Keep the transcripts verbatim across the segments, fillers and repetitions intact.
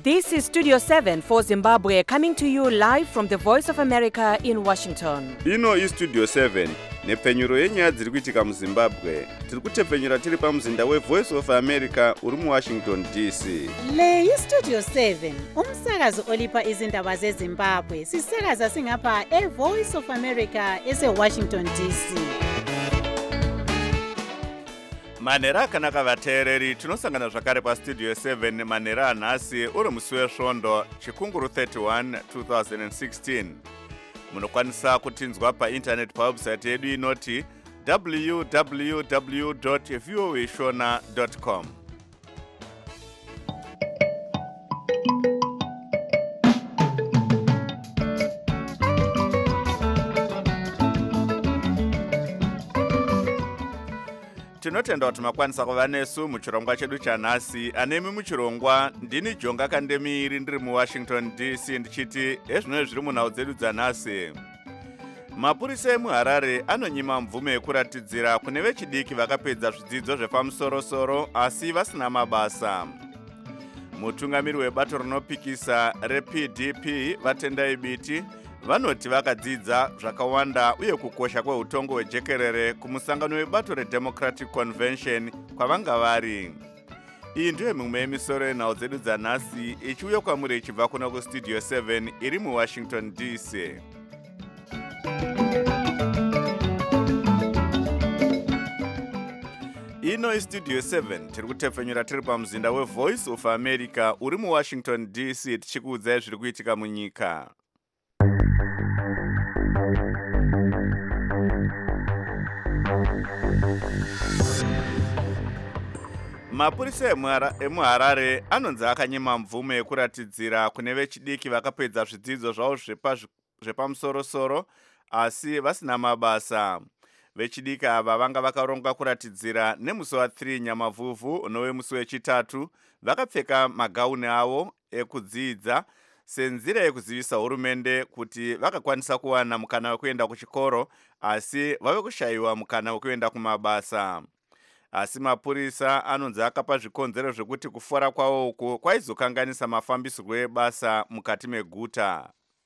This is Studio seven for Zimbabwe, coming to you live from the Voice of America in Washington. Ino is Studio seven, nepfenyuro yenyaya dziri kuitika muZimbabwe. Tiri kutepfenyura tiri pamuzinda weVoice of America uri muWashington D C. Le iStudio seven, umsakazo olipa izindaba zeZimbabwe. Sisakaza singapha eVoice of America eseWashington D C. Manera akanaka vateereri, tinosangana zvakare paStudio seven manera anhasi uri musi wesvondo chikunguru thirty-one twenty sixteen. Munokwanisa kutinzwa painternet pawebsite yedu inoti w w w dot voa shona dot com. Tinotenda kuti makwanisa kuva nesu muchirongwa chedu chanhasi. Anemi muchirongwa ndini Jonga Kandemiri ndiri muWashington D C ndichiti ezvino zviri munhau dzedu dzanhasi. Mapurisa emuHarare anonyima mvume yekuratidzira kune vechidiki vakapedza zvidzidzo zvepamusoro-soro asi vasina mabasa. Mutungamiri webato rinopikisa reP D P Vatendai Biti vanoti vakadzidza zvakawanda uye kukosha kweutongo hwejekerere kumusangano webato reDemocratic Convention kwavanga vari. Iyi ndiyo mimwe yemisoro yenhau dzedu dzanhasi ichiuya kwamuri ichibva kuno kuStudio seven iri muWashington D C. Ino iStudio seven tiri kutepfenyura tiri pamuzinda weVoice of America uri muWashington D C tichikuudzai zviri kuitika munyika. Mapurisa emuHarare anonzi akanyima mvume yekuratidzira kune vechidiki vakapedza zvidzidzo zvavo zvepamusoro-soro asi vasina mabasa. Vechidiki ava vanga vakarongwa kuratidzira nemusi wa3 Nyamavhuvhu unowe musi wechitatu, vakapfeka magauni avo ekudzidza senzira yekuzivisa hurumende kuti vakakwanisa kuwana mukana wekuenda kuchikoro asi vave kushayiwa mukana wekuenda kumabasa. Asi mapurisa anonzi akapa zvikonzero zvekuti kufora kwavo uku kwaizokanganisa mafambisirwo ebasa mukati meguta.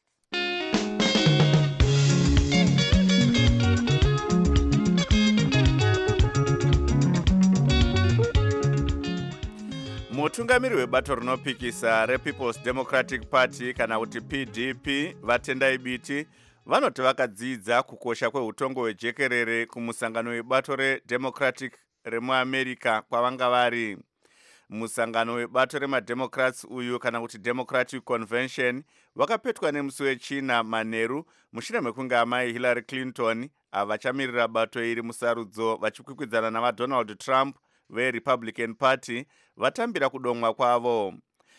Mutungamiri webato rinopikisa rePeople's Democratic Party kana kuti P D P Vatendai Biti vanoti vakadzidza kukosha kweutongo hwejekerere kumusangano webato reDemocratic remuAmerica kwavanga vari. Musangano webato remademocrats uyu kana kuti Democratic Convention wakapetwa nemusi wechina manheru mushure mekunge amai Hillary Clinton avachamirira bato iri musarudzo vachikwikwidzana navaDonald Trump veRepublican Party vatambira kudomwa kwavo.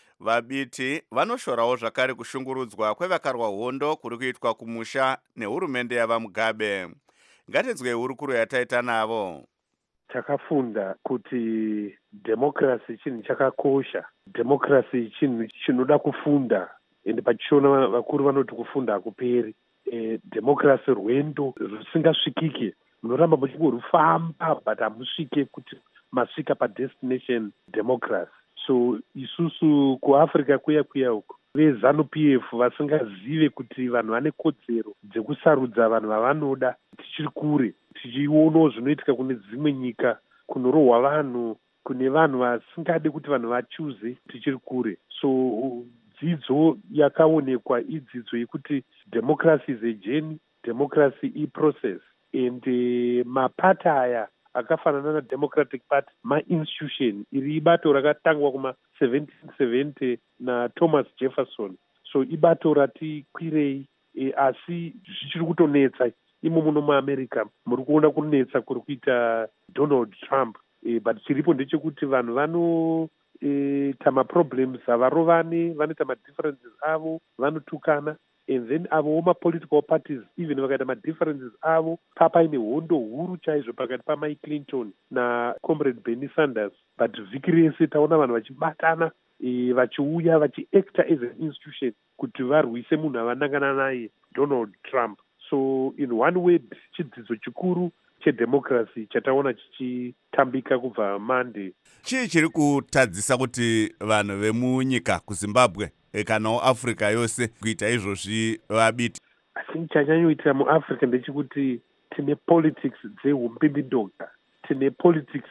Vabiti vanoshorawo zvakare kushungurudzwa kwevakarwa hondo kuri kuitwa kumusha nehurumende yavaMugabe. Ngatinzwei hurukuro yataita navo. Takafunda kuti democracy chinhu chakakosha. Democracy chinhu chinoda kufunda, ende pachiona vakuru vanoti kufunda hakuperi. E, democracy rwendo rusingasvikike. Munoramba muchingorufamba but hamusvike kuti masvika padestination democracy. So isusu kuAfrica kuya kuya uko veZANU-P F vasingazive kuti vanhu vane kodzero dzekusarudza vanhu vavanoda tichiri kure, tichionawo zvinoitika kune dzimwe nyika kunorohwa vanhu, kune vanhu vasingade kuti vanhu vachuze tichiri kure. So dzidzo yakaonekwa idzidzo yekuti democracy is a journey, democracy iprocess, and uh, mapata aya akafanana naDemocratic Party ma-institution iri ibato rakatangwa kuma seventeen seventy naThomas Jefferson. So ibato rati kwirei e, asi zvichiri kutonetsa imo muno muAmerica muri kuona kunetsa kuri kuita Donald Trump, e, but chiripo ndechekuti vanhu vano e, tama problems havarovani, vanoita ma-differences avo, vanotukana, and then avo ma-political parties even vakaita ma-differences avo papaine hondo huru chaizvo pakati pamai Clinton naComrade Bernie Sanders, but vhiki rese taona vanhu vachibatana e, vachiuya vachiacta as an institution kuti varwise munhu avanangana naye Donald Trump. So in one word chidzidzo chikuru chedemocracy chataona chichitambika kubva Monday. Chii chiri kutadzisa kuti vanhu vemunyika kuZimbabwe kanawo Africa yose kuita izvozvi vabiti? Asi chanyanyoitira muAfrica ndechekuti tine politics dzeumbindindoga, tine politics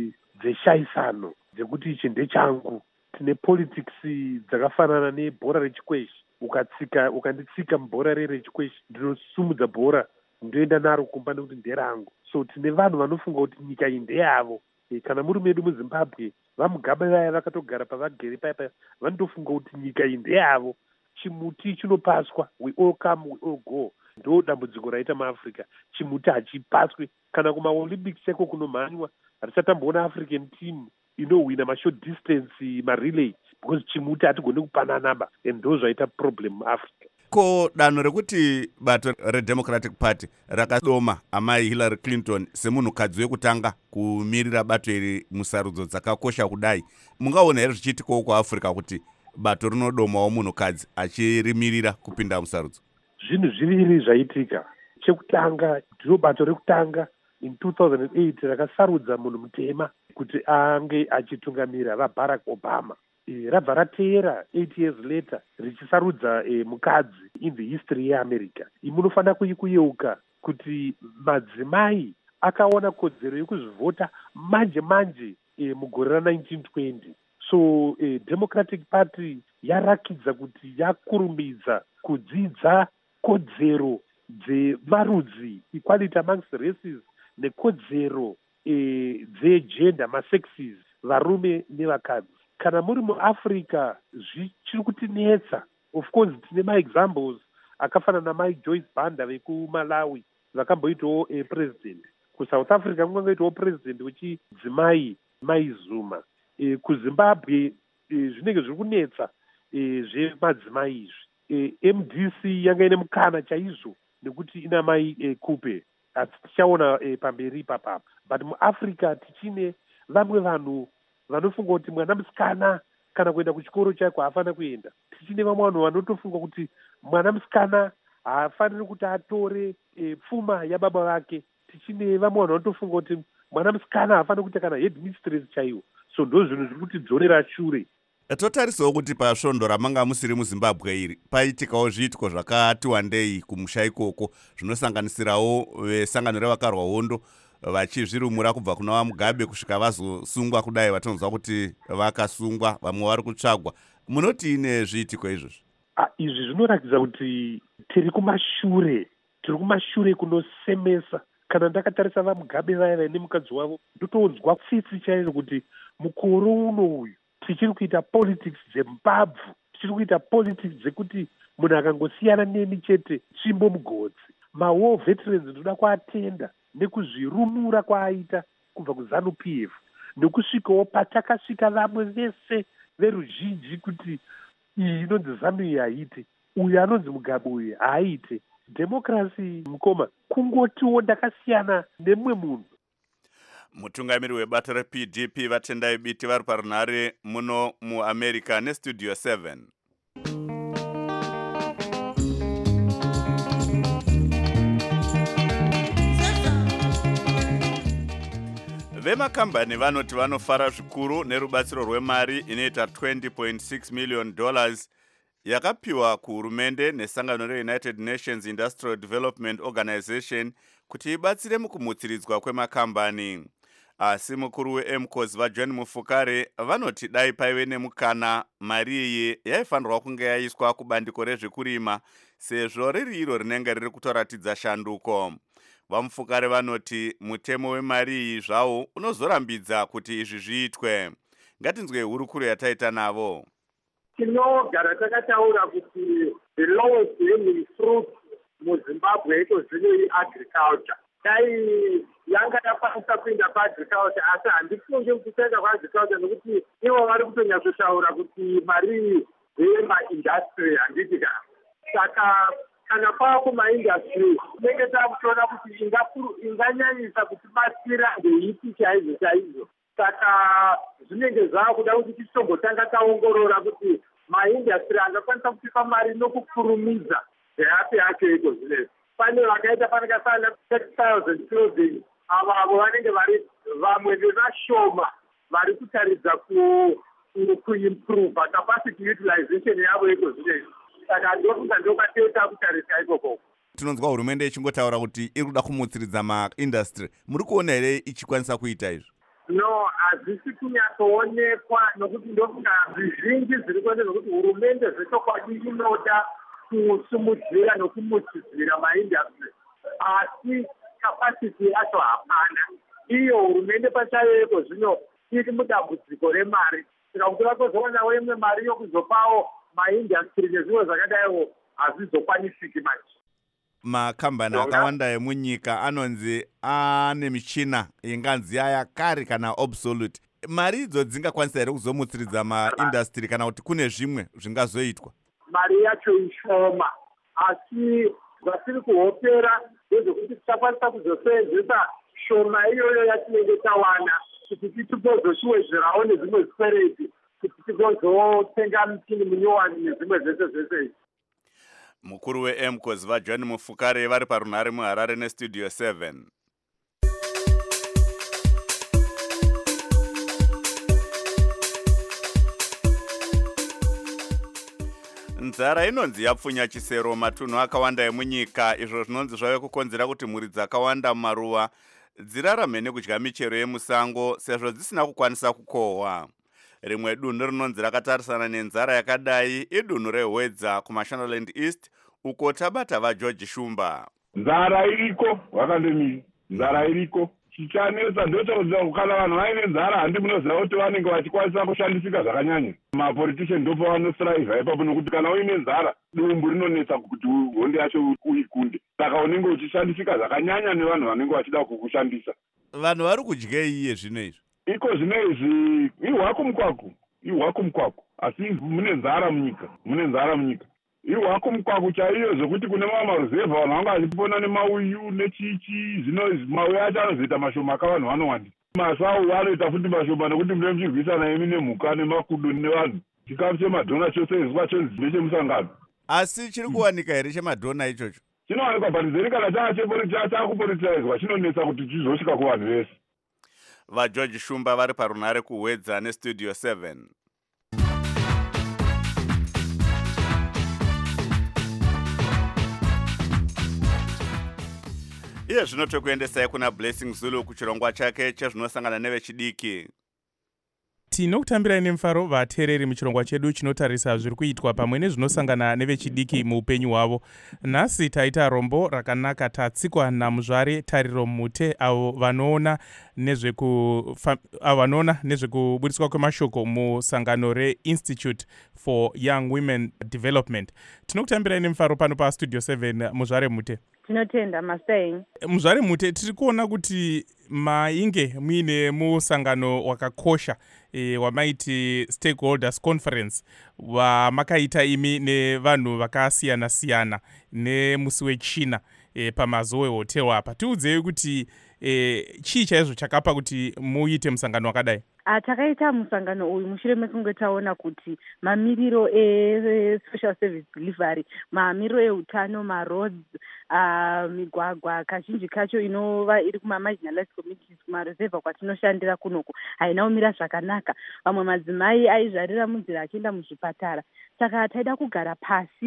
dzeshaisano dzekuti ichi ndechangu, tine politics dzakafanana nebhora rechikweshi. Ukatsika ukanditsika mubhora rerechikweshi ndinosumudza bhora ndoenda naro kumba nekuti nderangu. So tine vanhu vanofunga kuti nyika iyi ndeyavo. E, kana muri medu muZimbabwe vamugabe vaya vakatogara pavagere paya vanotofunga kuti nyika iyi ndeyavo. Chimuti chinopaswa, we all come, we all go. Ndo dambudziko raita muAfrica. Chimuti hachipaswi. Kana kumaolympics cheko kunomhanywa hatichatamboona African team inowina mashort distance marelay because chimuti hatigoni kupanana ba, and ndo zvaita problem muAfrica. Ko danho rekuti bato reDemocratic Party rakadoma amai Hillary Clinton semunhukadzi wekutanga kumirira bato iri musarudzo dzakakosha kudai, mungaona here zvichiitikawo kuAfrica kuti bato rinodomawo munhukadzi achirimirira kupinda musarudzo? Zvinhu zviviri zvaitika. Chekutanga, ndiro bato rekutanga in two thousand eight rakasarudza munhu mutema kuti ange achitungamira vaBarack Obama. E, rabva rateera eight years later richisarudza e, mukadzi in the history yeAmerica. Imunofanira kuyeuka kuti madzimai akaona kodzero yekuzvivhota manje manje e, mugore ra-nineteen twenty. So e, Democratic Party yarakidza kuti yakurumidza kudzidza kodzero dzemarudzi, equality amongst races, nekodzero e, dzegender, masexes, varume nevakadzi. Kana muri muAfrica zvichiri kutinetsa. Of course tine maexamples akafanana namai Joyce Banda vekuMalawi vakamboitawo e, president. KuSouth Africa kungangoitawo president wechidzimai Mai Zuma. E, kuZimbabwe e, zvinenge zviri kunetsa e, zvemadzimai izvi. E, M D C yanga ine mukana chaizvo nekuti ina mai e, Kupe, asi tichaona e, pamberi ipapapa. But muAfrica tichine vamwe vanhu vanofunga kuti mwana musikana kana kuenda kuchikoro chako haafana kuenda. Tichine vamwe vanhu vanotofunga kuti mwana musikana haafaniri kuti atore e, pfuma yababa vake. Tichine vamwe vanhu vanotofunga kuti mwana musikana haafaniri kuita kana headmistress chaiwo. So ndo zvinhu zviri kutidzorera shure. Totarisawo kuti pasvondo ramanga musiri muZimbabwe iri paitikawo zviitiko zvakati wandei kumusha ikoko, zvinosanganisirawo vesangano revakarwa hondo vachizvirumura kubva kuna vaMugabe kusvika vazosungwa kudai vatonzwa kuti vakasungwa, vamwe vari kutsvagwa. Munoti ine zviitiko izvozvi? Ah, izvi zvinoratidza kuti tiri kumashure, tiri kumashure kunosemesa. Kana ndakatarisa vaMugabe vaya vaine mukadzi wavo, ndotonzwa tsitsi chaizvo kuti mukore uno uyu tichiri kuita politics dzembabvu, tichiri kuita politics dzekuti munhu akangosiyana nemi chete tsvimbo mugodzi. Mawar veterans ndoda kuatenda nekuzvirumura kwaaita kubva kuZANU P F, nekusvikawo patakasvika vamwe vese veruzhinji kuti iyi inonzi ZANU iyi haite, uyu anonzi Mugabe uyu haaite. Democracy mukoma kungotiwo ndakasiyana nemumwe munhu. Mutungamiri webato reP D P vatendai biti vari parunhare muno muAmerica neStudio seven. Vemakambani vanoti vanofara zvikuru nerubatsiro rwemari inoita twenty point six million dollars yakapiwa kuhurumende nesangano reUnited Nations Industrial Development Organization kuti ibatsire mukumutsiridzwa kwemakambani. Asi mukuru weMCOS vaJohn Mufukare vanoti dai paive nemukana mari iyi yaifanirwa kunge yaiswa kubandiko rezvekurima sezvo riri iro rinenge riri kutoratidza shanduko. VaMufukare vanoti mutemo wemari iyi zvawo unozorambidza kuti izvi zviitwe. Ngatinzwe hurukuro yataita navo. Tinogara takataura kuti the lowest hanging fruit muZimbabwe itozive agriculture. Dai yanga yakwanisa kuenda paagriculture, asi handifungi kuti kuenda kwaagriculture nekuti ivo vari kutonyatsotaura kuti mari yemaindastry handiti kana. Saka kana pava kumaindastry tinenge takutoona kuti inganyanyisa kuti batsira ndeipi chaizvo chaizvo. Saka zvinenge zvaakuda kuti tichitombotanga taongorora kuti maindastry angakwanisa kutipa mari nokukurumidza zveapi yacho iko zvinezvi. Pane vakaita panakasana thirty thousand clothing avavo vanenge vari vamwe vevashoma vari kutaridza kuimprova capacity utilization yavo iko zvinezvi. Saka ndofunga ndokwateta kutarisa ikoko. Tinonzwa hurumende ichingotaura kuti iri kuda kumutsiridza maindastry. Muri kuona here ichikwanisa kuita izvi? No, hazvisi kunyatsoonekwa nokuti ndofunga zvizhinji zviri kuenda nokuti hurumende zvechokwadi inoda kusumudzira nokumutsidzira maindastry, asi capacity yacho hapana. Iyo hurumende pachayeko zvino iri mudambudziko remari. Saka kuti vakozowanawo imwe mari yokuzopawo maindastry nezvimwe zvakadaiwo hazvizokwanisiki manje. Makambani akawanda emunyika anonzi ane michina inganzi yaya kare kana obsolete. Mari idzo dzingakwanisa here kuzomutsiridza maindastry kana kuti kune zvimwe zvingazoitwa? Mari yacho ishoma, asi zvatiri kuhopera ndezvekuti tichakwanisa kuzoseenzesa shoma iyoyo yatinenge tawana kuti tichizochiwedzerawo nezvimwe zvikwereti kuti tigozotenga michini minyowani nezvimwe zvese zvese izvi. Mukuru we-EMCOS vaJohn Mufukare vari parunhare muHarare nestudio seven. Nzara inonzi yapfunya chisero matunhu akawanda emunyika, izvo zvinonzi zvave kukonzera kuti mhuri dzakawanda mumaruwa dzirarame nekudya michero yemusango sezvo dzisina kukwanisa kukohwa. Rimwe dunhu rinonzi rakatarisana nenzara yakadai idunhu reHwedza kuMashonaland East, uko tabata vaGeorge Shumba. Nzara iriko, wakandemiri. Nzara iriko. Chichanetsa ndochokuziva kana vanhu vaine nzara handi munoziva kuti vanenge vachikwanisa kushandisika zvakanyanya. Mapolitician ndopa vanostriva ipapo nokuti kana uine nzara dumbu rinonetsa kuti honde yacho uikunde. Saka unenge uchishandisika zvakanyanya nevanhu vanenge vachida kukushandisa. Vanhu vari kudya iye zvino izvi. Iko zvino izvi ihwako mukwaku, ihwako mukwaku, asi mune nzara munyika, mune nzara munyika. Ihwako mukwaku chaiyo zvokuti kune mamwe maruzevha vanhu vanga vachipona nemauyu nechichi, zvino mauyu acho anozoita mashoma akavanhu vanowanda. Masau vanoita futi mashoma nokuti mune muchirwisana imi nemhuka nemakudo nevanhu. Chikafu chemadhona chose izwa chonzi nechemusangano. Asi chiri kuwanika here chemadhona ichocho? Chinowanikwa panzeri kana chaakupolitizwa chinonetsa kuti chizosvika kuvanhu vese. VaGeorge Shumba vari parunhare kuHwedza nestudio seven. Iye zvino tokuendesai kuna Blessing Zulu kuchirongwa chake chezvinosangana nevechidiki. Tinokutambirai nemufaro vateereri muchirongwa chedu chinotarisa zviri kuitwa pamwe nezvinosangana nevechidiki muupenyu hwavo. Nhasi taita rombo rakanaka tatsikwa naMuzvare Tariro Mute avo vanoona nezveku avo vanoona nezvekubudiswa kwemashoko musangano reInstitute for Young Women Development. Tinokutambirai nemufaro pano pastudio seven. Muzvare Mute. Tinotenda Maseng. Muzvare Mute, tiri kuona kuti mainge muine musangano wakakosha e, wamaiti stakeholders conference wamakaita imi nevanhu vakasiyana siyana nemusi wechina e, pamazuwe hotel apa. Tiudzei kuti e, chii chaizvo chakapa kuti muite musangano wakadai? Uh, takaita musangano uyu mushure mekunge taona kuti mamiriro e-social service delivery, mamiriro eutano, maroads, uh, migwagwa kazhinji kacho inova iri kuma-marginalized communities kumaruzevha kwatinoshandira kunoku haina kumira zvakanaka. Vamwe madzimai aizvarira munzira achienda muzvipatara. Saka taida kugara pasi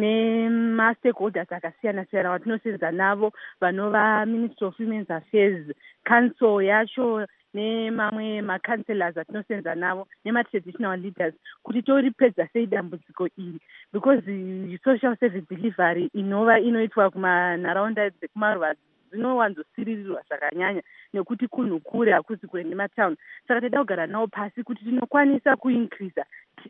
nema-stakeholders akasiyana siyana watinosedza navo vanova Ministry of Women's Affairs, council yacho nemamwe ma-councillors atinosenza navo nema-traditional leaders kuti toripedza sei dambudziko iri, because social service delivery inova inoitwa kumanharaunda dzekumaruva dzinowanzosiririrwa zvakanyanya nekuti kunhu kure hakuzi kure nematown. Saka taida kugara navo pasi kuti tinokwanisa kuincreasa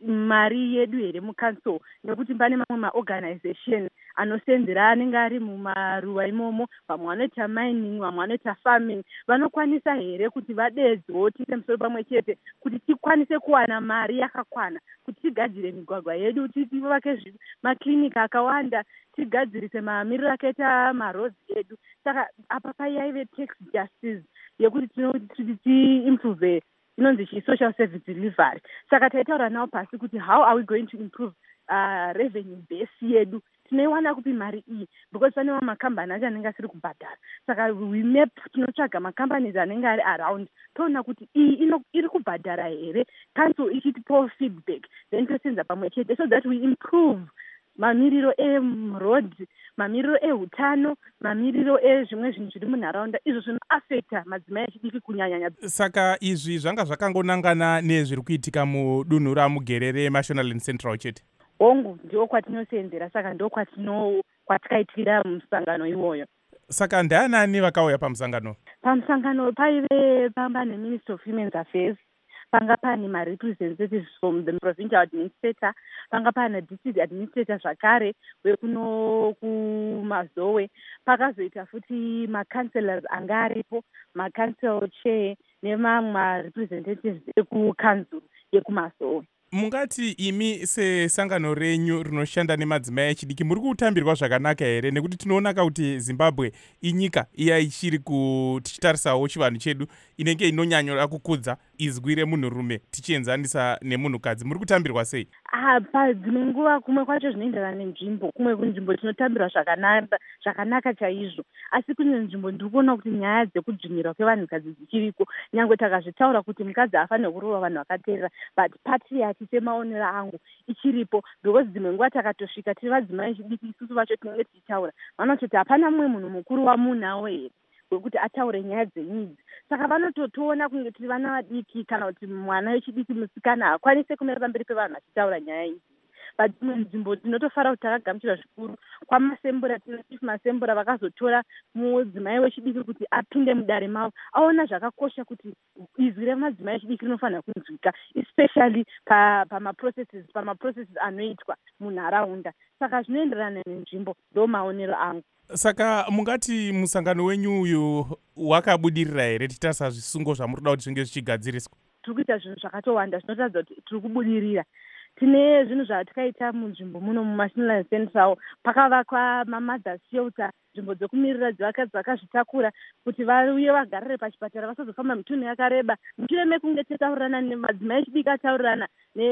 mari yedu here mucouncil, nekuti pane mamwe maorganization anosenzera anenge ari mumaruva imomo, vamwe vanoita mining, vamwe vanoita farming, vanokwanisa here kuti vadedzwo tise musoro pamwe chete kuti tikwanise kuwana mari yakakwana kuti tigadzire migwagwa yedu, tivake maklinika akawanda, tigadzirise mamiriro akaita maroads edu. Saka apa paive tax justice yekuti tinoti tiimprove inonzi chi-social service delivery. Saka taitaura navo pasi kuti how are we going to improve uh, revenue base yedu, tinoiwana kupi mari iyi because pane mamwe makambani acho anenge asiri kubhadhara. Saka we map tinotsvaga makambani anenge ari around toona kuti iyi iri kubhadhara here, council ichitipawo feedback, then tosenza pamwe chete so that we improve mamiriro eroad, mamiriro ehutano, mamiriro ezvimwe zvinhu zviri munharaunda izvo zvinoafecta madzimai echidiki kunyanyanya. Saka izvi zvanga zvakangonangana nezviri kuitika mudunhu ramugere reMashonaland Central chete? Hongu ndiwo kwatinosenzera, saka ndo kwatino kwatikaitira musangano iwoyo. Saka ndianani vakauya pamusangano? Pamusangano paive pamba neMinister of Women's Affairs, panga pane ma-representatives from the provincial administrator, panga pane district administrator zvakare wekuno kumazowe, pakazoita futi ma-councillors anga aripo, ma-council chair nemamwe ma-representatives ekukanzuru yekumazowe. Mungati imi sesangano renyu rinoshanda nemadzimai echidiki muri kutambirwa zvakanaka here, nekuti tinoona kuti Zimbabwe inyika iya ichiri tichitarisawo chivanhu chedu inenge inonyanyora kukudza izwi remunhurume tichienzanisa nemunhukadzi. Muri kutambirwa sei? Ah, padzimwe nguva kumwe kwacho zvinoenderana nenzvimbo, kumwe kunzvimbo tinotambirwa zvakanaka zvakanaka chaizvo, asi kune nzvimbo ndiri kuona kuti nyaya dzekudzvinyirwa kwevanhukadzi dzichiriko, nyangwe takazvitaura kuti mukadzi hafaniri kurova vanhu vakateerera, but patriarchy semaonero angu ichiripo, because dzimwe nguva takatosvika tiri vadzimai echidiki isusu vacho tinenge tichitaura, vanototi hapana mumwe munhu mukuru wamunawo here wekuti ataure nyaya dzenyidzi. Saka vanototoona kunge tiri vana vadiki kana kuti mwana wechidiki musikana hakwanise kumira pamberi pevanhu achitaura nyaya idzi. Padzimwe nzvimbo tinotofara kuti takagamuchira zvikuru kwamasembura, tinochief masembura vakazotora mudzimai wechidiki kuti apinde mudare mavo, aona zvakakosha kuti izwi remadzimai echidiki rinofanira kunzwika, especially pamaprocesses pamaprocesses anoitwa munharaunda. Saka zvinoenderana nenzvimbo, ndo maonero angu. Saka mungati musangano wenyu uyu wakabudirira here titarisa zvisungo zvamuri kuda kuti zvinge zvichigadziriswa? Tiri kuita zvinhu zvakatowanda zvinotaridza kuti tiri kubudirira. Tine zvinhu zvatakaita munzvimbo muno muMashonaland Central, pakavakwa mamother shelter, nzvimbo dzokumirira dzevakadzi vakazvitakura kuti vauye vagarire pachipatara vasazofamba mitunhu yakareba, mushure mekunge tataurirana nemadzimai echidiki ataurirana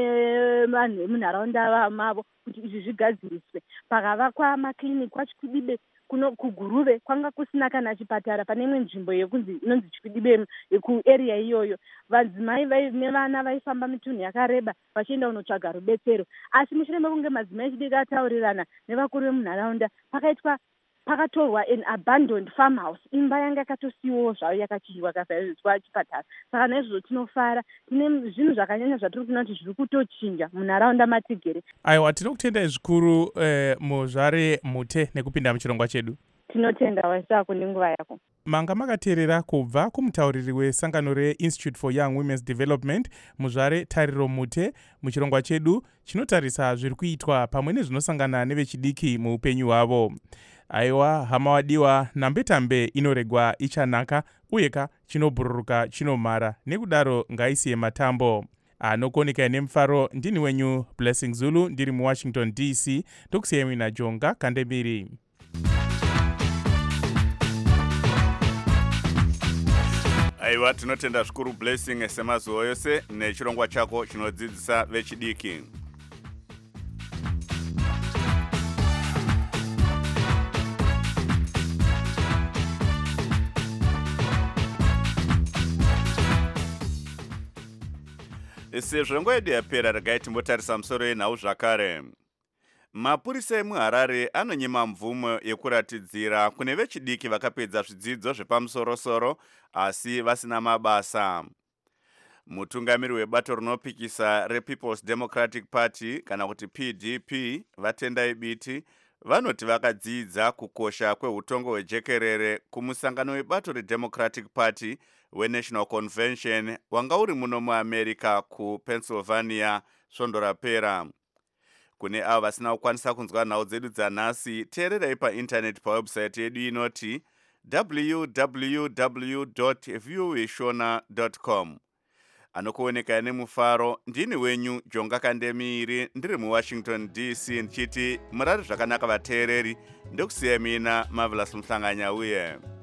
nevanhu vemunharaunda mavo kuti izvi zvigadziriswe. Pakavakwa makiriniki kwaChikwidibe kuno kuGuruve kwanga kusina kana chipatara, pane imwe nzvimbo yekunzi inonzi Chikwidibe kuarea iyoyo, vadzimai nevana vaifamba mitunhu yakareba vachienda kunotsvaga rubetsero. Asi mushure mekunge madzimai echidiki ataurirana nevakuru vemunharaunda, pakaitwa pakatorwa an abandoned farmhouse, imba yanga yakatosiyiwawo zvayo yakachinjwa kasaizwa chipatara. Saka naizvozvo tinofara, tine zvinhu zvakanyanya zvatiri kuona kuti zviri kutochinja munharaunda matigere. Aiwa, tinokutendai zvikuru eh, muzvare mute nekupinda muchirongwa chedu. Tinotenda waisako nenguva yako. Manga makateerera kubva kumutauriri wesangano reInstitute for Young Women's Development muzvare Tariro Mute muchirongwa chedu chinotarisa zviri kuitwa pamwe nezvinosangana nevechidiki muupenyu hwavo. Aiwa, hama wadiwa, nambe-tambe inoregwa ichanaka uyeka chinobhururuka chinomara, nekudaro ngaisiye matambo. Anokoneka nemufaro ndini wenyu Blessing Zulu ndiri muWashington D C, tokusiyemi naJonga Kandemiri. Aiwa, tinotenda zvikuru Blessing semazuva yose nechirongwa chako chinodzidzisa vechidiki. Sezvo nguva yedu yapera, regai timbotarisa musoro yenhau zvakare. Mapurisa emuHarare anonyima mvumo yekuratidzira kune vechidiki vakapedza zvidzidzo zvepamusoro-soro asi vasina mabasa. Mutungamiri webato rinopikisa rePeople's Democratic Party kana kuti P D P, Vatendai Biti, vanoti vakadzidza kukosha kweutongo hwejekerere kumusangano webato reDemocratic Party weNational Convention wanga uri muno muAmerica kuPennsylvania svondo rapera. Kune avo vasina kukwanisa kunzwa nhau dzedu dzanhasi, teererai paintaneti pawebsite yedu inoti w w w dot viewishona dot com. Anokuoneka nemufaro ndini wenyu Jonga Kandemiri ndiri muWashington D C ndichiti murari zvakanaka vateereri, ndokusiya mina Marvelous Mhlanganya uye